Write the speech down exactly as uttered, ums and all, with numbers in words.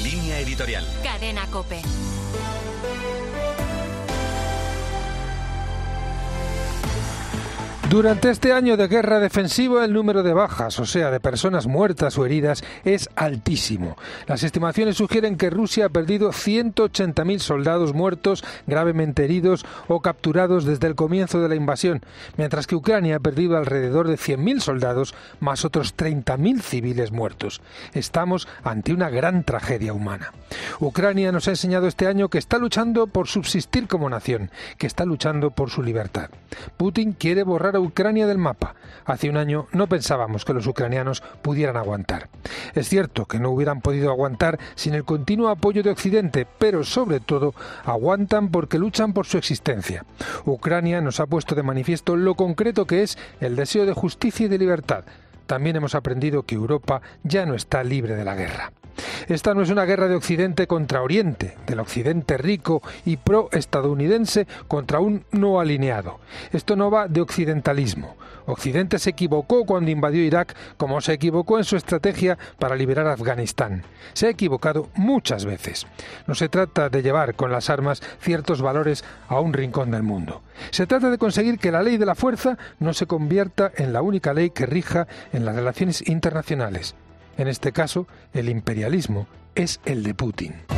Línea editorial. Cadena COPE. Durante este año de guerra defensiva, el número de bajas, o sea, de personas muertas o heridas, es altísimo. Las estimaciones sugieren que Rusia ha perdido ciento ochenta mil soldados muertos, gravemente heridos o capturados desde el comienzo de la invasión, mientras que Ucrania ha perdido alrededor de cien mil soldados, más otros treinta mil civiles muertos. Estamos ante una gran tragedia humana. Ucrania nos ha enseñado este año que está luchando por subsistir como nación, que está luchando por su libertad. Putin quiere borrar a Ucrania del mapa. Hace un año no pensábamos que los ucranianos pudieran aguantar. Es cierto que no hubieran podido aguantar sin el continuo apoyo de Occidente, pero sobre todo aguantan porque luchan por su existencia. Ucrania nos ha puesto de manifiesto lo concreto que es el deseo de justicia y de libertad. También hemos aprendido que Europa ya no está libre de la guerra. Esta no es una guerra de Occidente contra Oriente, del Occidente rico y pro-estadounidense contra un no alineado. Esto no va de occidentalismo. Occidente se equivocó cuando invadió Irak, como se equivocó en su estrategia para liberar Afganistán. Se ha equivocado muchas veces. No se trata de llevar con las armas ciertos valores a un rincón del mundo. Se trata de conseguir que la ley de la fuerza no se convierta en la única ley que rija en las relaciones internacionales. En este caso, el imperialismo es el de Putin.